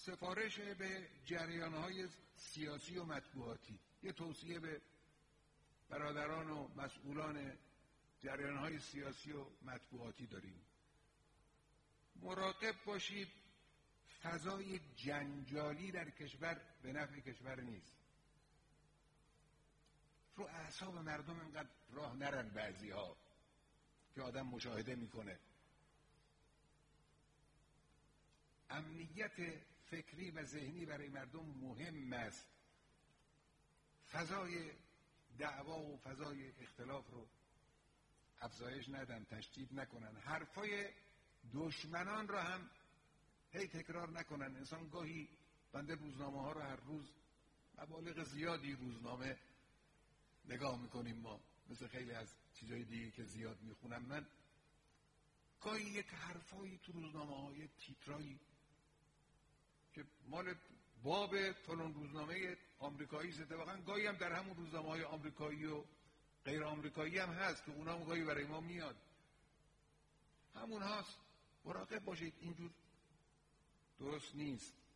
سفارش به جریان‌های سیاسی و مطبوعاتی، یه توصیه به برادران و مسئولان جریان‌های سیاسی و مطبوعاتی داریم. مراقب باشید فضای جنجالی در کشور به نفع کشور نیست. رو اعصاب مردم اینقدر راه نرن بعضی ها که آدم مشاهده میکنه. امنیت فکری و ذهنی برای مردم مهم است. فضای دعوا و فضای اختلاف رو افزایش ندن، تشدید نکنن، حرفای دشمنان رو هم هی تکرار نکنن. انسان گاهی بنده روزنامه ها رو هر روز مبالغ زیادی روزنامه نگاه میکنیم، ما مثل خیلی از چیزای دیگه که زیاد میخونم من، گاهی یک حرفایی تو روزنامه ها، یک تیترایی که مال باب فلان روزنامه آمریکایی است، واقعا گاهی هم در همون روزنامه های آمریکایی و غیر آمریکایی هم هست که اونها گاهی برای ما میاد، همون هاست. مراقب باشید، اینجور درست نیست.